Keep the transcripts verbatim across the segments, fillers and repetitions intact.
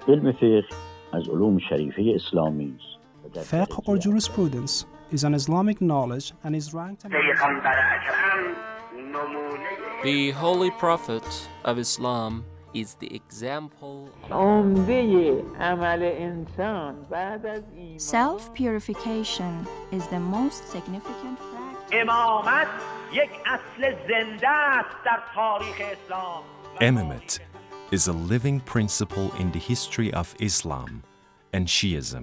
علم فقه از علوم شریفه اسلامی است. Fiqh or jurisprudence is an Islamic knowledge and is ranked among The Holy Prophet of Islam is the example of Self-purification is the most significant practice. Imamate is a living principle in the history of Islam and Shiism.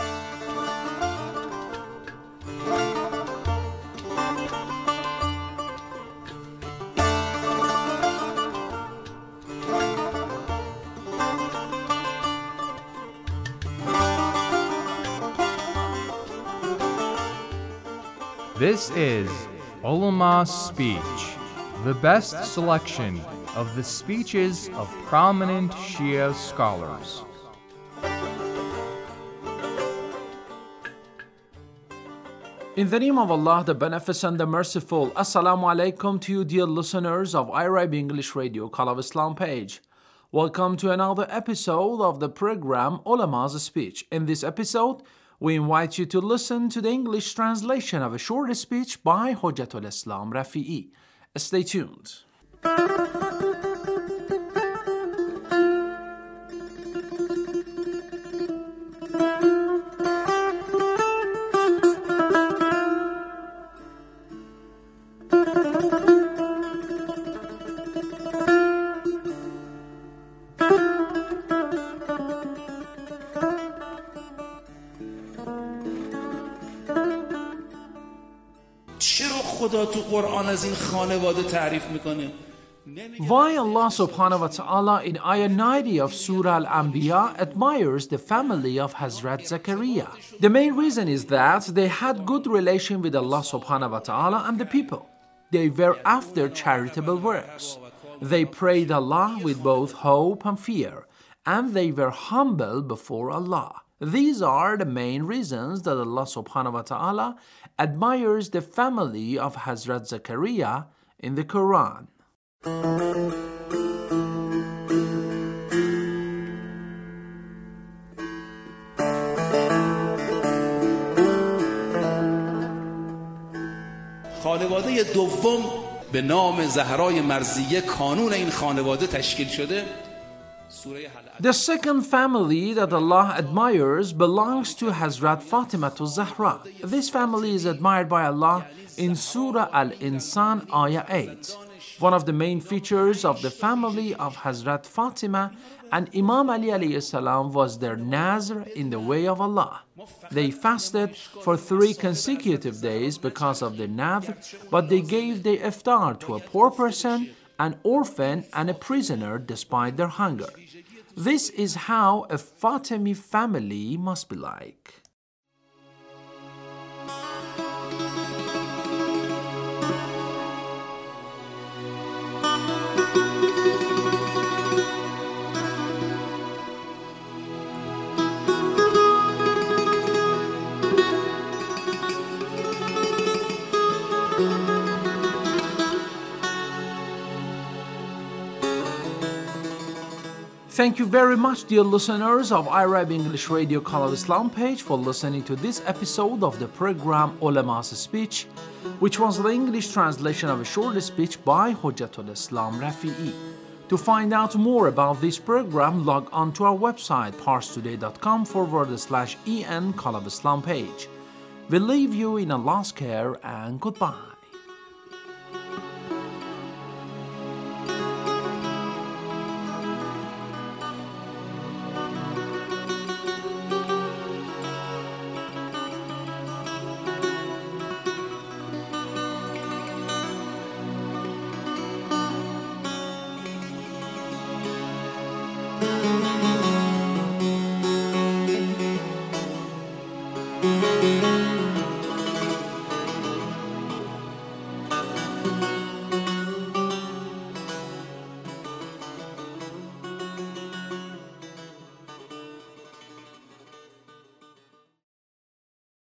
This is Ulama's Speech, the best selection of the speeches of prominent Shia scholars. In the name of Allah, the Beneficent, the Merciful, Assalamu alaikum to you, dear listeners of I R I B English Radio Call of Islam page. Welcome to another episode of the program Ulama's Speech. In this episode, we invite you to listen to the English translation of a short speech by Hujjatul Islam Rafi'i. Stay tuned. Why Allah subhanahu wa ta'ala in ayah ninety of Surah Al-Anbiya admires the family of Hazrat Zakaria? The main reason is that they had good relation with Allah subhanahu wa ta'ala and the people. They were after charitable works. They prayed Allah with both hope and fear, and they were humble before Allah. These are the main reasons that Allah subhanahu wa ta'ala admires the family of Hazrat Zakaria in the Quran. خانواده دوم به نام زهرای مرضیه کانون این خانواده تشکیل شده. The second family that Allah admires belongs to Hazrat Fatima to Zahra. This family is admired by Allah in Surah Al-Insan ayah eight. One of the main features of the family of Hazrat Fatima and Imam Ali alayhi salam was their nazr in the way of Allah. They fasted for three consecutive days because of the nadr, but they gave the iftar to a poor person, an orphan, and a prisoner despite their hunger. This is how a Fatimi family must be like. Thank you very much, dear listeners of I R I B English Radio Call of Islam page, for listening to this episode of the program Ulama's Speech, which was the English translation of a short speech by Hujjatul Islam Rafi'i. To find out more about this program, log on to our website parstoday.com forward slash en Call of Islam page. We leave you in Allah's care and goodbye.